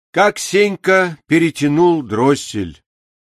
Как Сенька перетянул дроссель.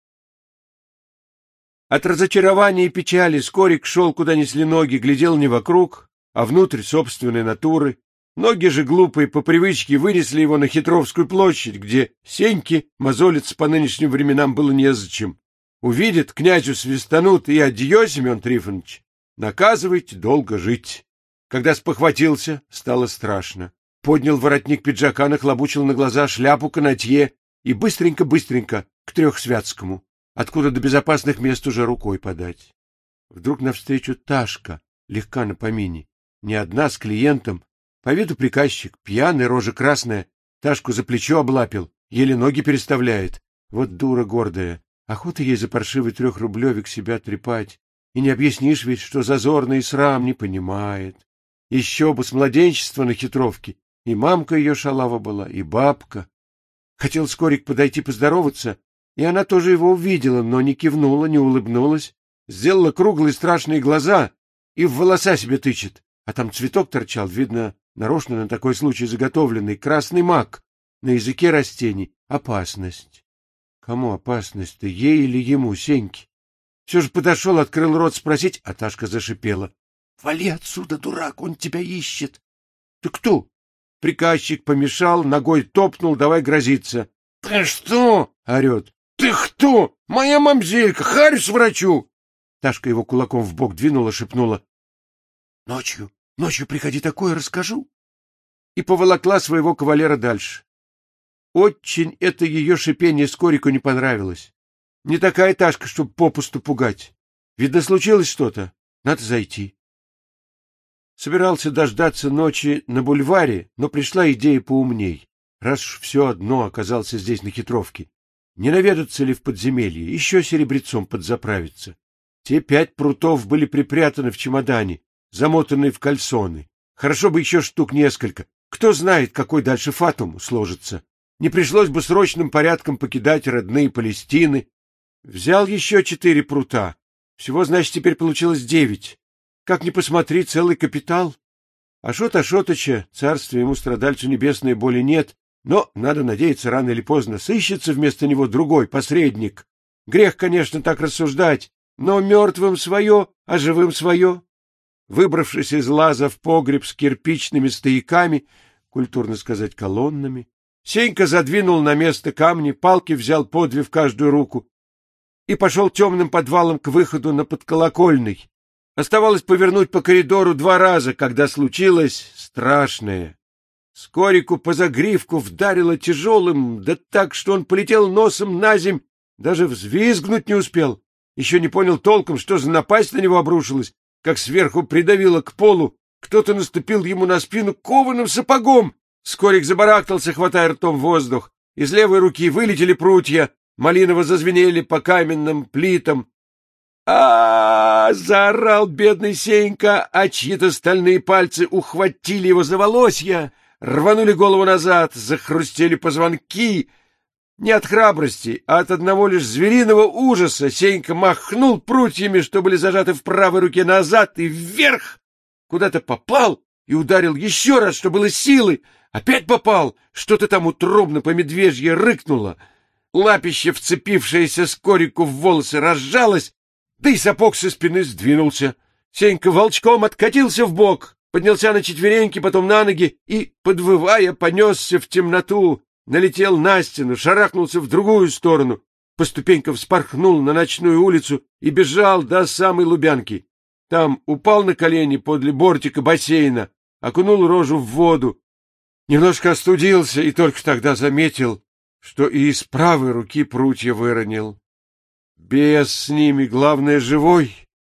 От разочарования и печали Скорик шел, куда несли ноги, глядел не вокруг, а внутрь собственной натуры. Ноги же глупые по привычке вынесли его на Хитровскую площадь, где Сеньке мозолиться по нынешним временам было незачем. Увидит, князю свистанут, и адьё, Семен Трифонович, наказывайте долго жить. Когда спохватился, стало страшно. Поднял воротник пиджака, нахлобучил на глаза шляпу канатье и быстренько-быстренько к Трехсвятскому, откуда до безопасных мест уже рукой подать. Вдруг навстречу Ташка, легка на помине, не одна, с клиентом, по виду приказчик, пьяный, рожа красная, Ташку за плечо облапил, еле ноги переставляет. Вот дура гордая, охота ей за паршивый 3-рублевик себя трепать, и не объяснишь ведь, что зазорно и срам не понимает. Еще бы с младенчества на Хитровке. И мамка ее шалава была, и бабка. Хотел Скорик подойти поздороваться, и она тоже его увидела, но не кивнула, не улыбнулась, сделала круглые страшные глаза и в волоса себе тычет. А там цветок торчал, видно, нарочно на такой случай заготовленный, красный мак, на языке растений. Опасность. Кому опасность-то, ей или ему, Сеньке? Все же подошел, открыл рот спросить, а Ташка зашипела. — Вали отсюда, дурак, он тебя ищет. — Ты кто? Приказчик помешал, ногой топнул, давай грозиться. — Ты что? — орет. — Ты кто? Моя мамзелька, харю с врачу! Ташка его кулаком в бок двинула, шепнула. — Ночью приходи, такое расскажу. И поволокла своего кавалера дальше. Очень это ее шипение Скорику не понравилось. Не такая Ташка, чтоб попусту пугать. Видно, случилось что-то, надо зайти. Собирался дождаться ночи на бульваре, но пришла идея поумней. Раз уж все одно оказался здесь на Хитровке, не наведаться ли в подземелье, еще серебрецом подзаправиться. Те 5 прутов были припрятаны в чемодане, замотанные в кальсоны. Хорошо бы еще штук несколько. Кто знает, какой дальше фатум сложится. Не пришлось бы срочным порядком покидать родные Палестины. Взял еще 4 прута. Всего, значит, теперь получилось 9. Как ни посмотри, целый капитал. Ашот Ашотыча, царствие ему страдальцу небесное, боли нет, но, надо надеяться, рано или поздно сыщется вместо него другой посредник. Грех, конечно, так рассуждать, но мертвым свое, а живым свое. Выбравшись из лаза в погреб с кирпичными стояками, культурно сказать, колоннами, Сенька задвинул на место камни, палки взял по 2 в каждую руку и пошел темным подвалом к выходу на подколокольный. Оставалось повернуть по коридору 2 раза, когда случилось страшное. Скорику по загривку вдарило тяжелым, да так, что он полетел носом на земь, даже взвизгнуть не успел. Еще не понял толком, что за напасть на него обрушилась, как сверху придавило к полу, кто-то наступил ему на спину кованым сапогом. Скорик забарахтался, хватая ртом воздух. Из левой руки вылетели прутья, малиново зазвенели по каменным плитам. Заорал бедный Сенька, а чьи-то стальные пальцы ухватили его за волосья, рванули голову назад, захрустели позвонки. Не от храбрости, а от одного лишь звериного ужаса Сенька махнул прутьями, что были зажаты в правой руке, назад и вверх. Куда-то попал и ударил еще раз, что было силы. Опять попал, что-то там утробно по медвежье рыкнуло. Лапище, вцепившееся Скорику в волосы, разжалось, да и сапог со спины сдвинулся. Сенька волчком откатился вбок, поднялся на четвереньки, потом на ноги и, подвывая, понесся в темноту, налетел на стену, шарахнулся в другую сторону, по ступенькам вспорхнул на ночную улицу и бежал до самой Лубянки. Там упал на колени подле бортика бассейна, окунул рожу в воду, немножко остудился и только тогда заметил, что и из правой руки прутья выронил. Бес с ними, главное, живой.